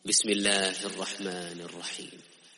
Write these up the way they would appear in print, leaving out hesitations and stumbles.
بسم الله الرحمن الرحيم.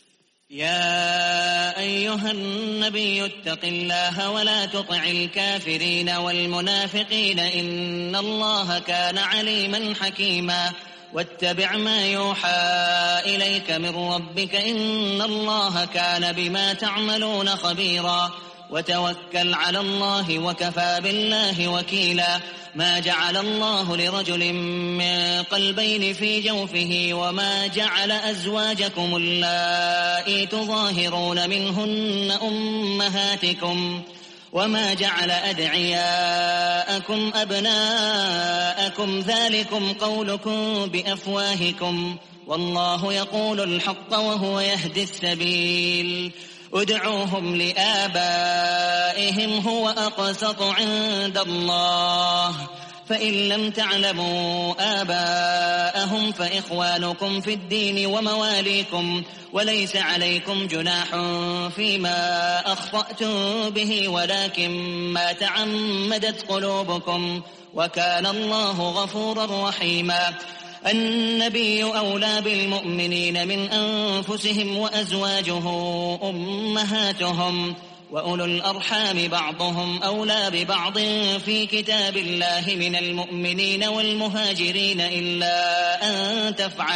يا أيها النبي اتق الله ولا تطع الكافرين والمنافقين إن الله كان عليما حكيما واتبع ما يوحى إليك من ربك إن الله كان بما تعملون خبيرا وتوكل على الله وكفى بالله وكيلا ما جعل الله لرجل من قلبين في جوفه وما جعل أزواجكم اللائي تظاهرون منهن أمهاتكم وما جعل أدعياءكم أبناءكم ذلكم قولكم بأفواهكم والله يقول الحق وهو يهدي السبيل ادعوهم لآبائهم هو أقسط عند الله فإن لم تعلموا آباءهم فإخوانكم في الدين ومواليكم وليس عليكم جناح فيما أخطأتم به ولكن ما تعمدت قلوبكم وكان الله غفورا رحيما النبي أولى بالمؤمنين من أنفسهم وأزواجه أمهاتهم وأولو الأرحام بعضهم أولى ببعض في كتاب الله من المؤمنين والمهاجرين إلا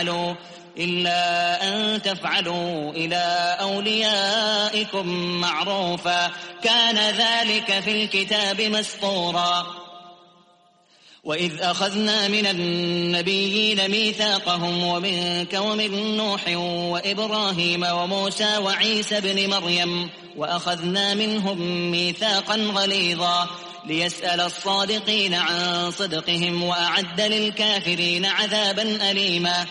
أن تفعلوا إلى أوليائكم معروفا كان ذلك في الكتاب مسطورا وإذ أخذنا من النبيين ميثاقهم ومنك ومن نوح وإبراهيم وموسى وعيسى بن مريم وأخذنا منهم ميثاقا غليظا ليسأل الصادقين عن صدقهم وأعد للكافرين عذابا أليما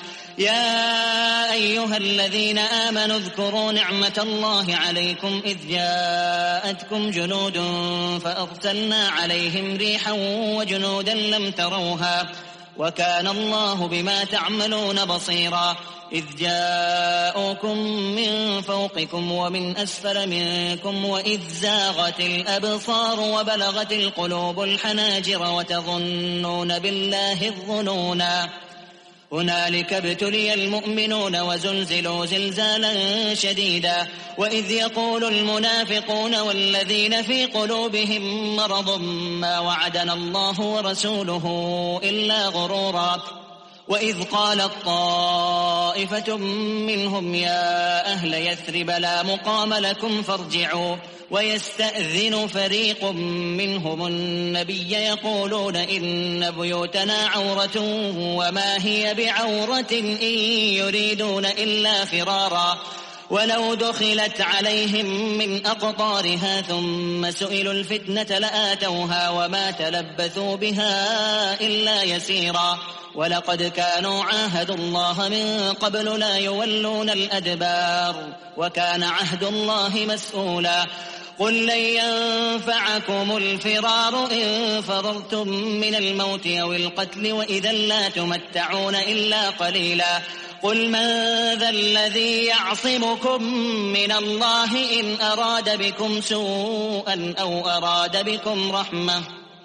يا أيها الذين آمنوا اذكروا نعمة الله عليكم إذ جاءتكم جنود فأرسلنا عليهم ريحا وجنودا لم تروها وكان الله بما تعملون بصيرا إذ جاءوكم من فوقكم ومن أسفل منكم وإذ زاغت الأبصار وبلغت القلوب الحناجر وتظنون بالله الظنونا هنالك ابتلي المؤمنون وزلزلوا زلزالا شديدا وإذ يقول المنافقون والذين في قلوبهم مرض ما وعدنا الله ورسوله إلا غرورا وإذ قالت طائفة منهم يا أهل يثرب لا مقام لكم فارجعوا ويستأذن فريق منهم النبي يقولون إن بيوتنا عورة وما هي بعورة إن يريدون إلا فرارا ولو دخلت عليهم من أقطارها ثم سئلوا الفتنة لآتوها وما تلبثوا بها إلا يسيرا ولقد كانوا عاهدوا الله من قبل لا يولون الأدبار وكان عهد الله مسؤولا قل لن ينفعكم الفرار إن فررتم من الموت أو القتل وإذا لا تمتعون إلا قليلا قل من ذا الذي يعصمكم من الله إن أراد بكم سوءا أو أراد بكم رحمة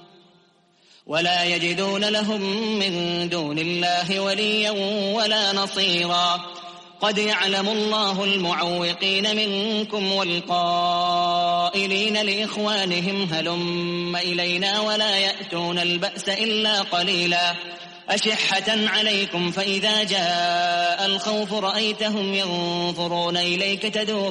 ولا يجدون لهم من دون الله وليا ولا نصيرا قد يعلم الله المعوقين منكم والقائلين لإخوانهم هلم إلينا ولا يأتون البأس إلا قليلا أشحة عليكم فإذا جاء الخوف رأيتهم ينظرون إليك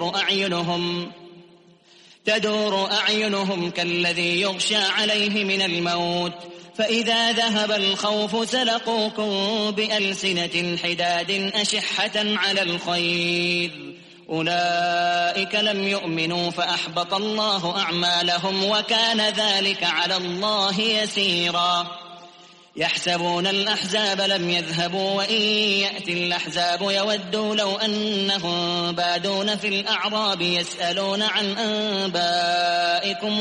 تدور أعينهم كالذي يغشى عليه من الموت فإذا ذهب الخوف سلقوكم بألسنة حداد أشحة على الخير أولئك لم يؤمنوا فأحبط الله أعمالهم وكان ذلك على الله يسيرا يحسبون الأحزاب لم يذهبوا وإن يأتي الأحزاب يودوا لو أنهم بادون في الأعراب يسألون عن أنبائكم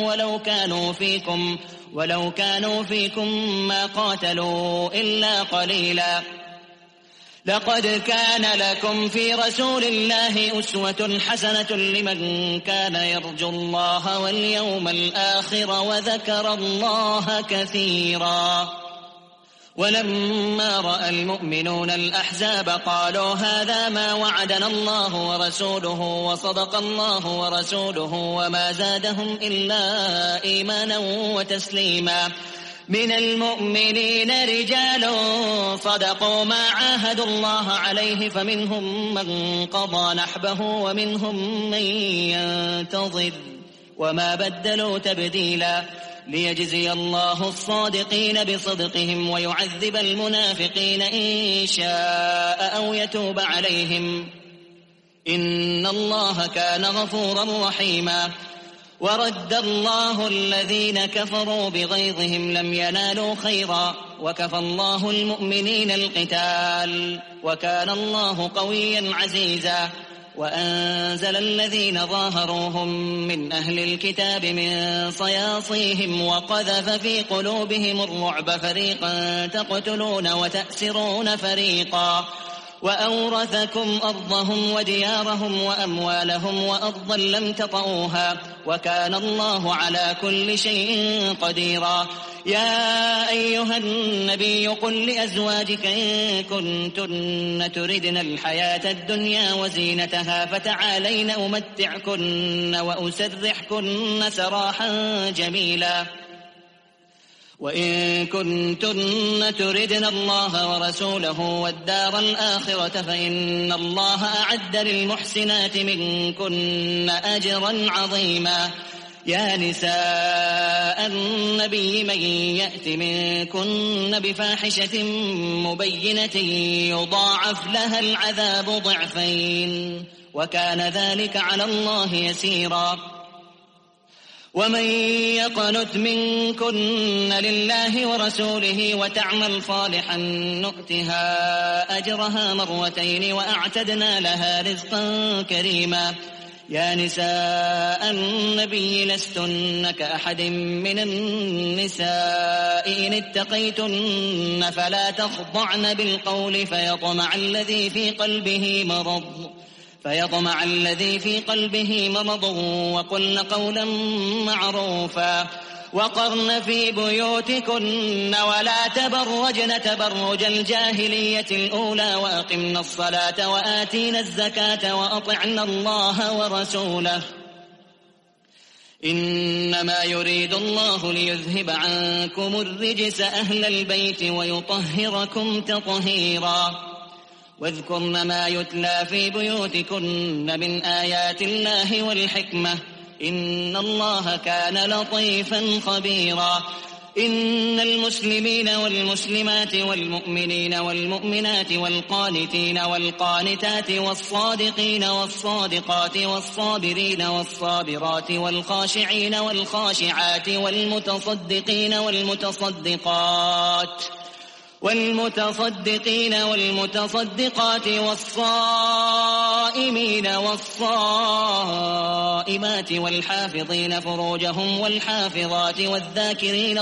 ولو كانوا فيكم ما قاتلوا إلا قليلا لقد كان لكم في رسول الله أسوة حسنة لمن كان يرجو الله واليوم الآخر وذكر الله كثيرا ولما رأى المؤمنون الأحزاب قالوا هذا ما وعدنا الله ورسوله وصدق الله ورسوله وما زادهم إلا إيمانا وتسليما. من المؤمنين رجال صدقوا ما عاهدوا الله عليه فمنهم من قضى نحبه ومنهم من ينتظر وما بدلوا تبديلا، ليجزي الله الصادقين بصدقهم ويعذب المنافقين إن شاء أو يتوب عليهم، إن الله كان غفورا رحيما. ورد الله الذين كفروا بغيظهم لم ينالوا خيرا وكفى الله المؤمنين القتال وكان الله قويا عزيزا. وأنزل الذين ظاهروهم من أهل الكتاب من صياصيهم وقذف في قلوبهم الرعب فريقا تقتلون وتأسرون فريقا، وأورثكم أرضهم وديارهم وأموالهم وأرضا لم تطئوها وكان الله على كل شيء قديرا. يا أيها النبي قل لأزواجك إن كنتن تردن الحياة الدنيا وزينتها فتعالين أمتعكن وأسرحكن سراحا جميلا، وإن كنتن تردن الله ورسوله والدار الآخرة فإن الله أعد للمحسنات منكن أجرا عظيما. يا نساء النبي من يأت منكن بفاحشة مبينة يضاعف لها العذاب ضعفين وكان ذلك على الله يسيرا. ومن يقنت منكن لله ورسوله وتعمل صالحا نؤتها أجرها مرتين وأعتدنا لها رزقا كريما. يا نساء النبي لستن كأحد من النساء إن اتقيتن فلا تخضعن بالقول فيطمع الذي في قلبه مرض وقلن قولا معروفا. وقرن في بيوتكن ولا تبرجن تبرج الجاهلية الأولى وأقمن الصلاة وآتينا الزكاة وأطعن الله ورسوله إنما يريد الله ليذهب عنكم الرجس أهل البيت ويطهركم تطهيرا. واذكرن ما يتلى في بيوتكن من آيات الله والحكمة إن الله كان لطيفا خبيرا. إن المسلمين والمسلمات والمؤمنين والمؤمنات والقانتين والقانتات والصادقين والصادقات والصابرين والصابرات والخاشعين والخاشعات والمتصدقين والمتصدقات والصائمين والصائمات والحافظين فروجهم والحافظات والذاكرين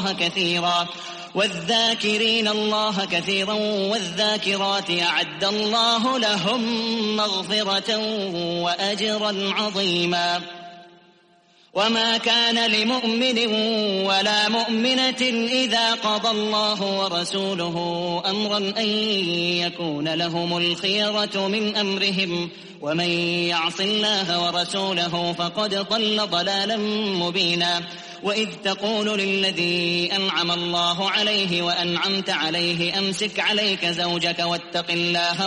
الله كثيرا والذاكرات أعد الله لهم مغفرة وأجرا عظيما. وما كان لمؤمن ولا مؤمنة إذا قضى الله ورسوله أمرا أن يكون لهم الخيرة من أمرهم ومن يعص الله ورسوله فقد ضل ضلالا مبينا. وإذ تقول للذي أنعم الله عليه وأنعمت عليه أمسك عليك زوجك واتق الله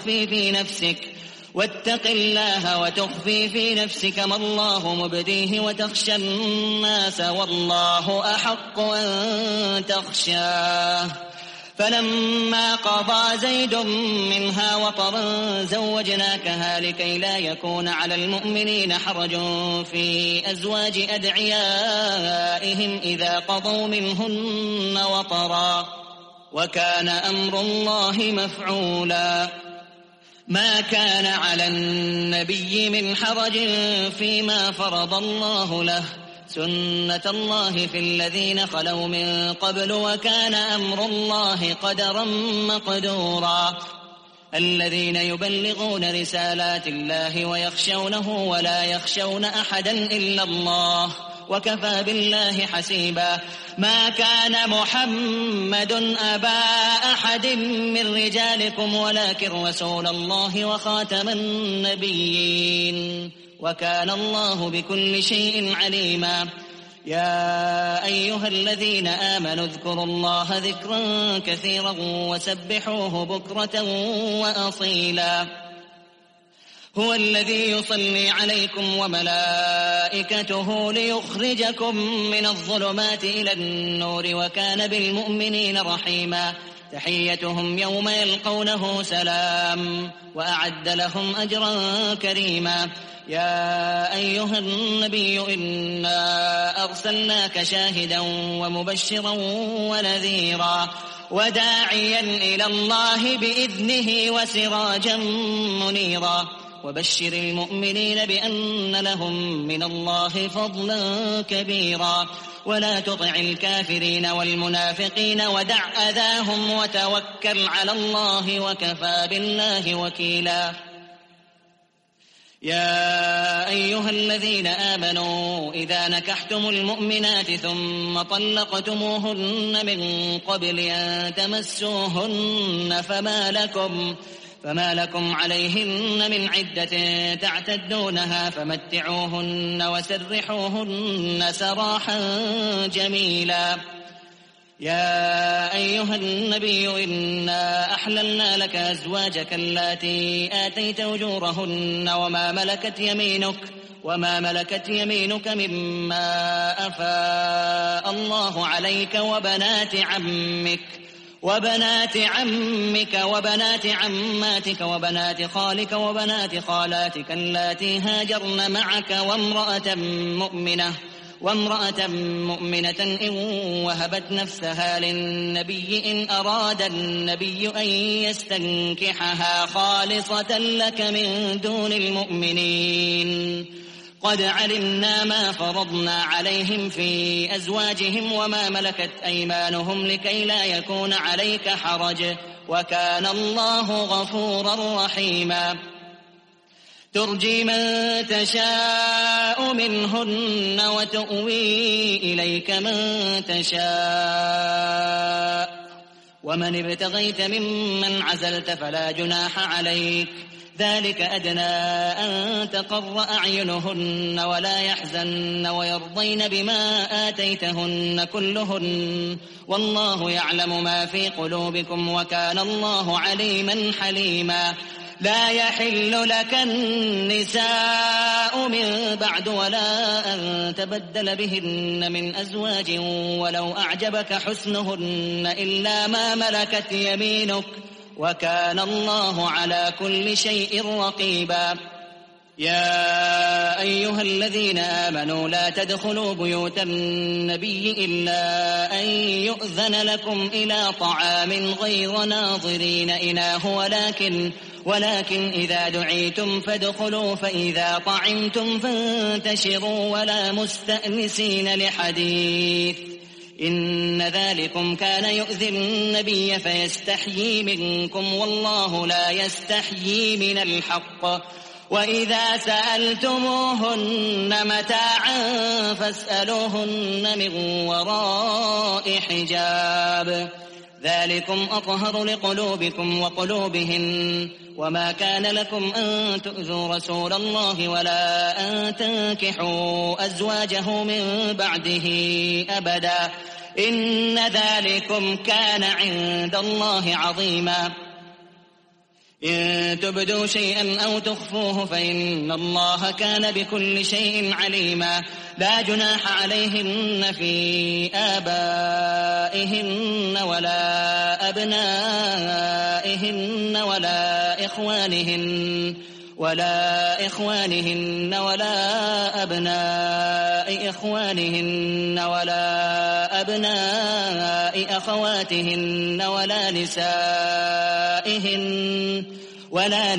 وتخفي في نفسك ما الله مبديه وتخشى الناس والله أحق أن تخشاه. فلما قضى زيد منها وطرا زوجناكها لكي لا يكون على المؤمنين حرج في أزواج أدعيائهم إذا قضوا منهن وطرا وكان أمر الله مفعولا. ما كان على النبي من حرج فيما فرض الله له سنة الله في الذين خلوا من قبل وكان أمر الله قدرا مقدورا. الذين يبلغون رسالات الله ويخشونه ولا يخشون أحدا إلا الله وكفى بالله حسيبا. ما كان محمد أبا أحد من رجالكم ولكن رسول الله وخاتم النبيين وكان الله بكل شيء عليما. يا أيها الذين آمنوا اذكروا الله ذكرا كثيرا وسبحوه بكرة وأصيلا. هو الذي يصلي عليكم وملائكته ليخرجكم من الظلمات إلى النور وكان بالمؤمنين رحيما. تحيتهم يوم يلقونه سلام وأعد لهم أجرا كريما. يا أيها النبي إنا أرسلناك شاهدا ومبشرا ونذيرا وداعيا إلى الله بإذنه وسراجا منيرا. وبشر المؤمنين بأن لهم من الله فضلا كبيرا. ولا تطع الكافرين والمنافقين ودع أذاهم وتوكل على الله وكفى بالله وكيلا. يا أيها الذين آمنوا إذا نكحتم المؤمنات ثم طلقتموهن من قبل أن تمسوهن فما لكم عليهن من عدة تعتدونها فمتعوهن وسرحوهن سراحا جميلا. يا أيها النبي إنا أحللنا لك أزواجك اللاتي آتيت أجورهن وما ملكت يمينك مما أفاء الله عليك وبنات عمك وبنات عماتك وبنات خالك وبنات خالاتك اللاتي هاجرن معك وامرأة مؤمنة إن وهبت نفسها للنبي إن أراد النبي أن يستنكحها خالصة لك من دون المؤمنين. قد علمنا ما فرضنا عليهم في أزواجهم وما ملكت أيمانهم لكي لا يكون عليك حرج وكان الله غفورا رحيما. ترجي من تشاء منهن وتؤوي إليك من تشاء ومن ابتغيت ممن عزلت فلا جناح عليك. ذلك أدنى أن تقر أعينهن ولا يحزن ويرضين بما آتيتهن كلهن والله يعلم ما في قلوبكم وكان الله عليما حليما. لا يحل لك النساء من بعد ولا أن تبدل بهن من أزواج ولو أعجبك حسنهن إلا ما ملكت يمينك وكان الله على كل شيء رقيبا. يا أيها الذين آمنوا لا تدخلوا بيوت النبي إلا أن يؤذن لكم إلى طعام غير ناظرين إناه ولكن إذا دعيتم فادخلوا فإذا طعمتم فانتشروا ولا مستأنسين لحديث إن ذلكم كان يؤذي النبي فيستحيي منكم والله لا يستحيي من الحق. وإذا سألتموهن متاعا فاسألوهن من وراء حجاب ذلكم أطهر لقلوبكم وقلوبهن. وما كان لكم أن تؤذوا رسول الله ولا أن تنكحوا أزواجه من بعده أبدا إن ذلكم كان عند الله عظيما. إن تبدوا شيئا أو تخفوه فإن الله كان بكل شيء عليما. لا جناح عليهن في آبائهن ولا أبنائهن ولا إخوانهن ولا أبناء إخوانهن ولا أبناء أخواتهن ولا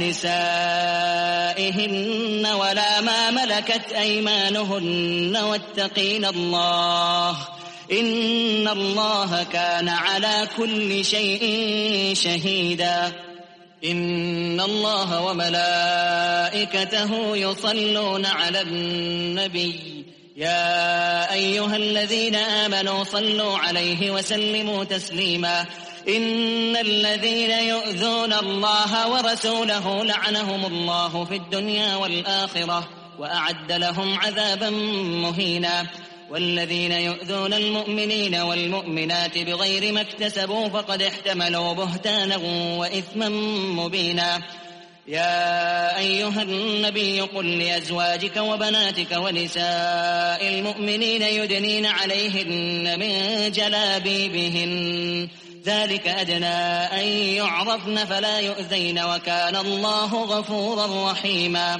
نسائهن ولا ما ملكت أيمانهن واتقين الله إن الله كان على كل شيء شهيدا. إن الله وملائكته يصلون على النبي يا أيها الذين آمنوا صلوا عليه وسلموا تسليما إن الذين يؤذون الله ورسوله لعنهم الله في الدنيا والآخرة وأعد لهم عذابا مهينا والذين يؤذون المؤمنين والمؤمنات بغير ما اكتسبوا فقد احتملوا بهتانا وإثما مبينا يا أيها النبي قل لأزواجك وبناتك ونساء المؤمنين يدنين عليهن من جلابيبهن ذلك أدنى أن يعرفن فلا يؤذين وكان الله غفورا رحيما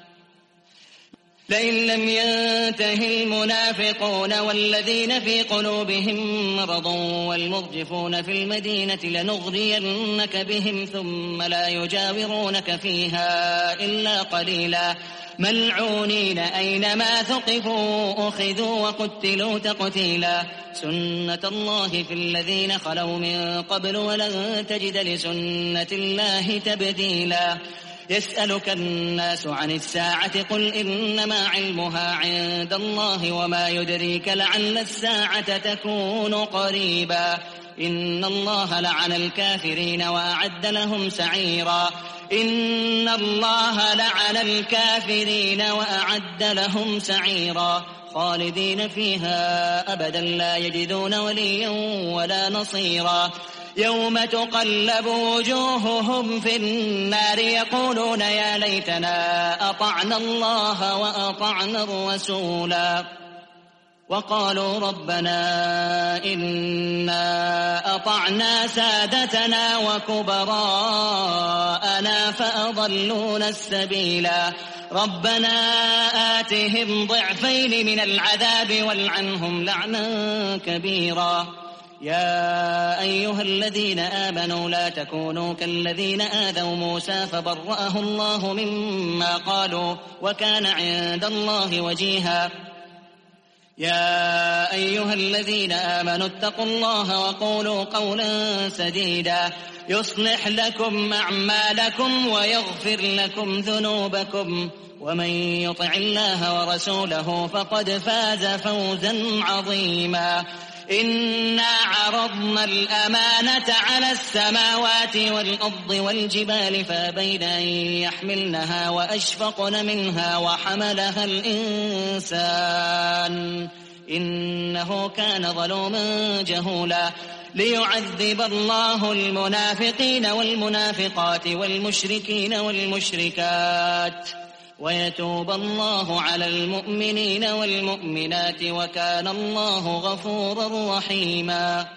لئن لم ينته المنافقون والذين في قلوبهم مرض والمرجفون في المدينة لنغرينك بهم ثم لا يجاورونك فيها إلا قليلا ملعونين أينما ثقفوا أخذوا وقتلوا تقتيلا سنة الله في الذين خلوا من قبل ولن تجد لسنة الله تبديلا يسألك الناس عن الساعة قل إنما علمها عند الله وما يدريك لعل الساعة تكون قريبا إن الله لعن الكافرين وأعد لهم سعيرا إن الله لعن الكافرين وأعد لهم سعيرا خالدين فيها أبدا لا يجدون وليا ولا نصيرا يوم تقلب وجوههم في النار يقولون يا ليتنا أطعنا الله وأطعنا الرسولا وقالوا ربنا إنا أطعنا سادتنا وكبراءنا فأضلونا السبيلا ربنا آتهم ضعفين من العذاب والعنهم لعنا كبيرا يا أيها الذين آمنوا لا تكونوا كالذين آذوا موسى فبرأه الله مما قالوا وكان عند الله وجيها يا أيها الذين آمنوا اتقوا الله وقولوا قولا سديدا يصلح لكم أعمالكم ويغفر لكم ذنوبكم ومن يطع الله ورسوله فقد فاز فوزا عظيما إنا عرضنا الأمانة على السماوات والأرض والجبال فأبين أن يحملنها وأشفقن منها وحملها الإنسان إنه كان ظلوما جهولا ليعذب الله المنافقين والمنافقات والمشركين والمشركات ويتوب الله على المؤمنين والمؤمنات وكان الله غفورا رحيما